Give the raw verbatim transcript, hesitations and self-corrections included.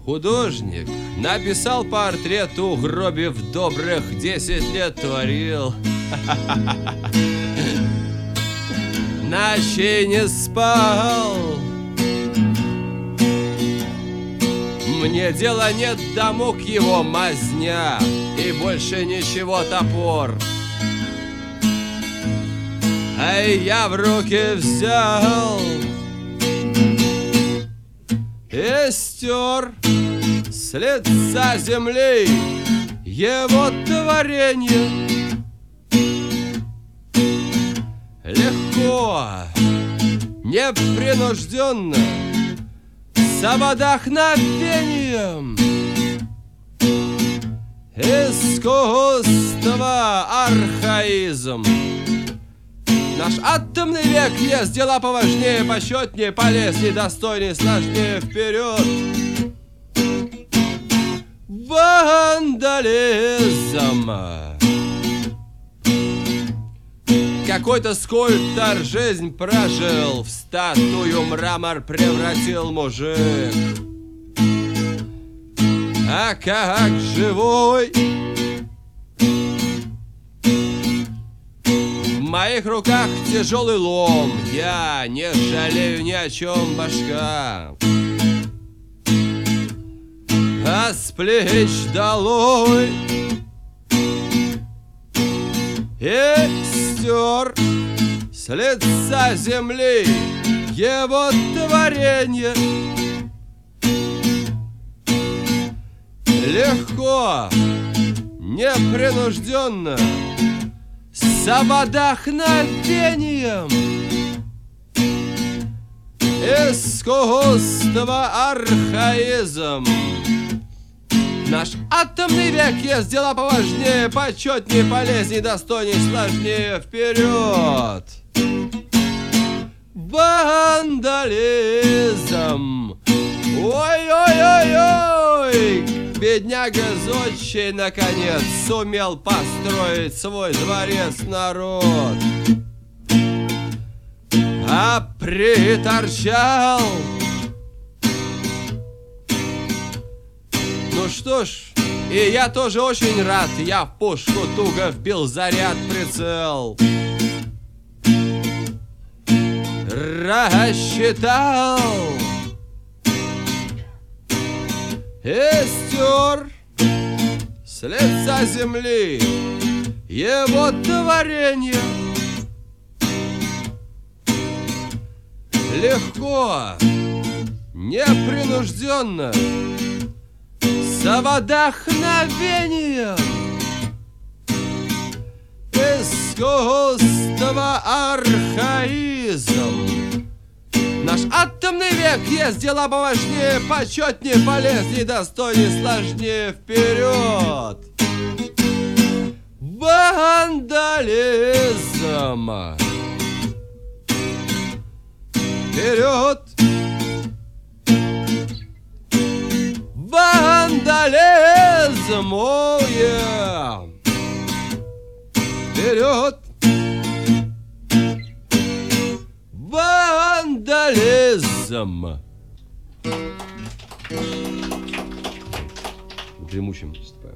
Художник написал портрет, угробив добрых десять лет творил. Ночей не спал. Мне дела нет до мук его мазня, и больше ничего топор. А я в руки взял и стер с лица земли его творенье. Легко, непринужденно, с вдохновением. Искусство, архаизм. Наш атомный век есть дела поважнее, почетнее, полезнее, достойнее, сложнее. Вперед! Вандализм. Какой-то скульптор жизнь прожил, в статую мрамор превратил мужик. А как живой в моих руках тяжелый лом, я не жалею ни о чем, башка. А с плеч долой и стер с лица земли его творенье. Легко, непринужденно, с вдохновением. Искусство, архаизм. Наш атомный век есть дела поважнее, почетнее, полезнее, достойнее, сложнее. Вперед! Вандализм. Ой-ой-ой-ой! Бедняга зодчий наконец сумел построить свой дворец, народ. А приторчал. Ну что ж, и я тоже очень рад. Я в пушку туго вбил заряд, прицел. Рассчитал и стер с лица земли его творенье. Легко, непринужденно, с вдохновением. Искусство, архаизм. Наш атомный век есть дела поважнее, почетнее, полезнее, достойнее, сложнее. Вперед! Вандализм. Вперед! Вандализм. Oh, yeah. Вперед! Вандализм. Гремучим выступаем.